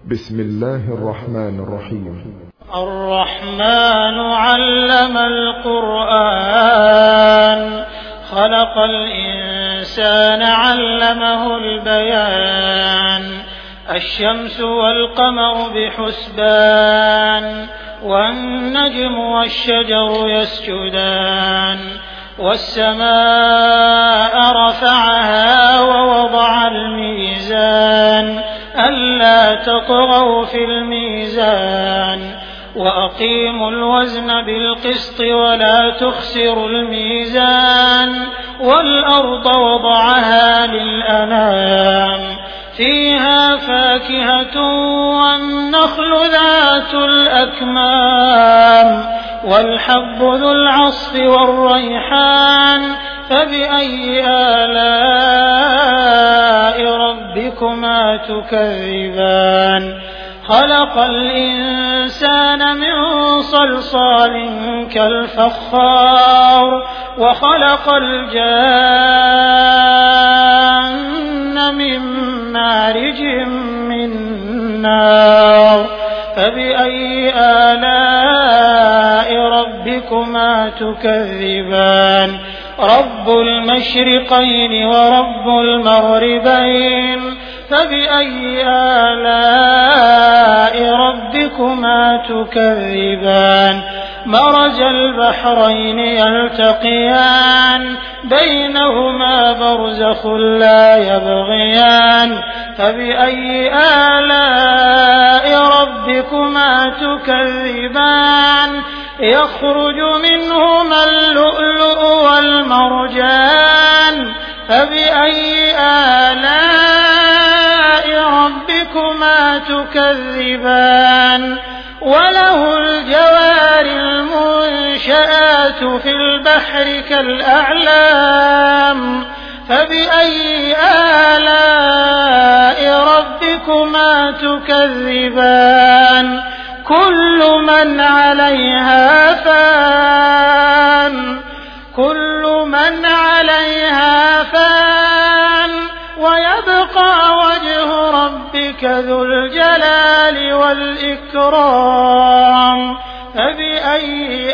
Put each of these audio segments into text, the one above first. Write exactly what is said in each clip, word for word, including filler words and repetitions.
بسم الله الرحمن الرحيم. الرحمن علم القرآن خلق الإنسان علمه البيان الشمس والقمر بحسبان والنجم والشجر يسجدان والسماء رفعها ووضع الميزان ألا تطغوا في الميزان وأقيموا الوزن بالقسط ولا تخسروا الميزان والأرض وضعها للأنام فيها فاكهة والنخل ذات الأكمام والحب ذو العصف والريحان فبأي آلاء ربكما تكذبان خلق الإنسان من صلصال كالفخار وخلق الجان من مارج من نار فبأي آلاء ربكما تكذبان رب المشرقين ورب المغربين فبأي آلاء ربكما تكذبان مرج البحرين يلتقيان بينهما برزخ لا يبغيان فبأي آلاء ربكما تكذبان يخرج منهما اللؤلؤ والمرجان فبأي آلاء ربكما تكذبان وله الجوار المنشآت في البحر كالأعلام فبأي آلاء ربكما تكذبان كل من عليها فان كل من عليها فان ويبقى وجه ربك ذو الجلال والإكرام فبأي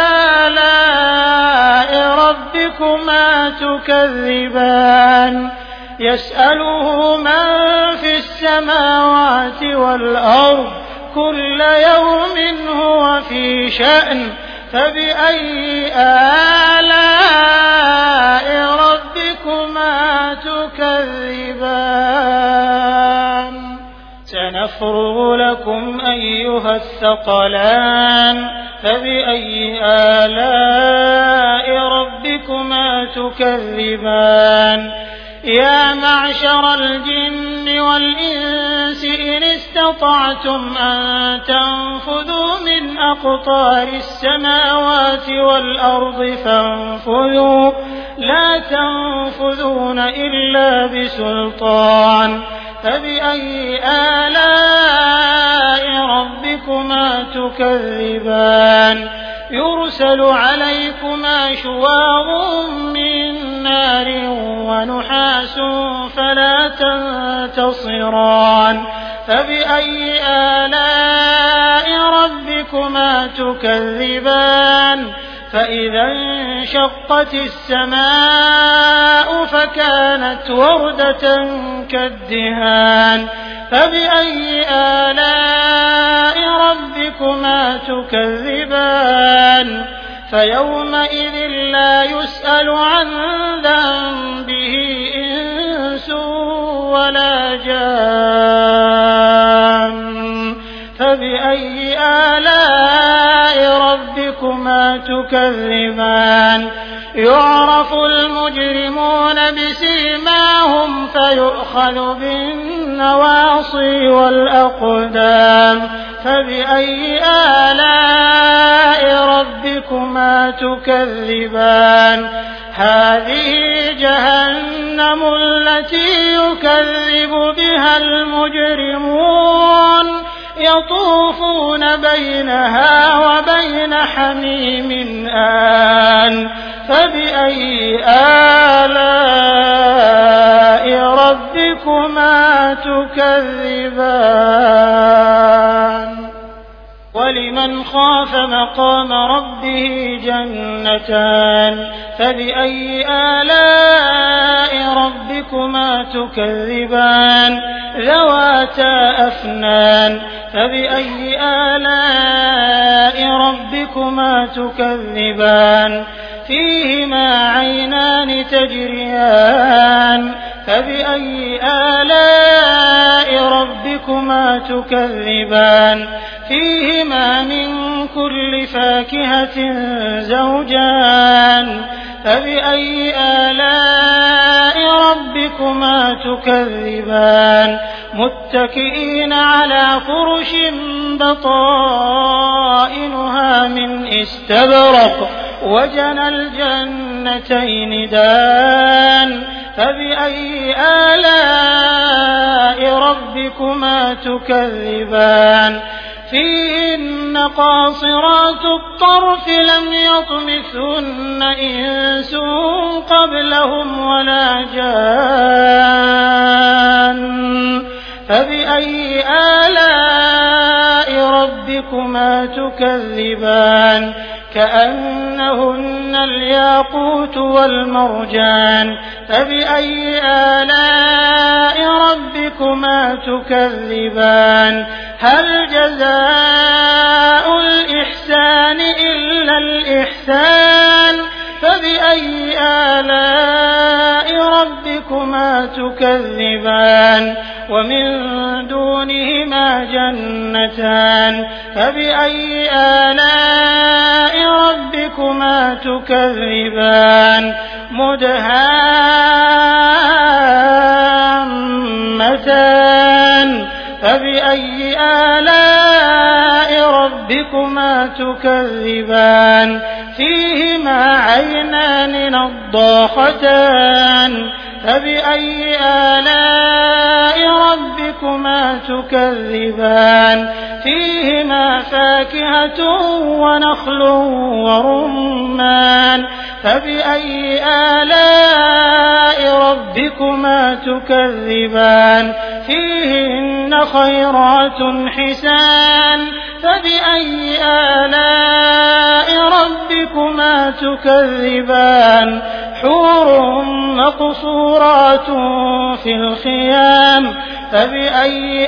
آلاء ربكما تكذبان يسأله من في السماوات والأرض كل يوم هو في شأن فبأي آلاء ربكما تكذبان سنفرغ لكم أيها الثقلان فبأي آلاء ربكما تكذبان يا معشر الجن والإنس إن استطعتم أن تنفذوا من أقطار السماوات والأرض فانفذوا لا تنفذون إلا بسلطان فبأي آلاء ربكما تكذبان يرسل عليكما شواظ من نار ونحاس فلا تنتصران فبأي آلاء ربكما تكذبان فإذا انشقت السماء فكانت وردة كالدهان فبأي آلاء ربكما تكذبان فيومئذ لا يسأل عن ذنبه إنس ولا جان فبأي آلاء ربكما تكذبان يعرف المجرمون بسيماهم فيؤخذ بالنواصي والأقدام فبأي آلاء ربكما تكذبان هذه جهنم التي يكذب بها المجرمون يطوفون بينها وبين حميم آن فبأي آلاء ربكما تكذبان ولمن خاف مقام ربه جنتان فبأي آلاء ربكما تكذبان ذواتا أفنان فبأي آلاء ربكما تكذبان فيهما عينان تجريان فبأي آلاء ربكما تكذبان فيهما من كل فاكهة زوجان فبأي آلاء ربكما تكذبان متكئين على فرش بطائنها من استبرق وجنى الجنتين دان فبأي آلاء ربكما تكذبان فيهن قاصرات الطرف لم يطمثهن إنس قبلهم ولا جان فبأي آلاء ربكما تكذبان كأنهن الياقوت والمرجان فبأي آلاء ربكما تكذبان هل جزاء الإحسان إلا الإحسان فبأي آلاء ربكما تكذبان ومن دونهما جنتان فبأي آلاء ربكما تكذبان مدهامتان فبأي آلاء ربكما تكذبان فيهما عينان نضاختان فبأي آلاء ربكما تكذبان فيهما فاكهة ونخل ورمان فبأي آلاء ربكما تكذبان فيهن خيرات حسان فبأي آلاء ربكما تكذبان حور مقصورات في الخيام فبأي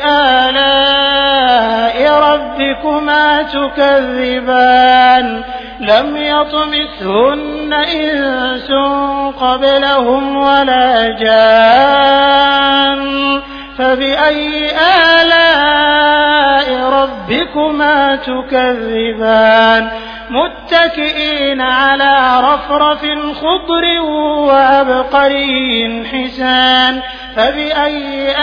آلاء ربكما تكذبان لم يطمثهن إنس قبلهم ولا جان فبأي آلاء ربكما تكذبان متكئين على رفرف خضر وعبقري حسان فبأي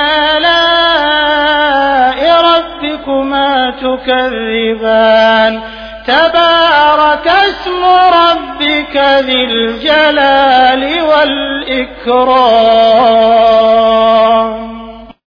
آلاء ربكما تكذبان تبارك اسم ربك ذي الجلال والإكرام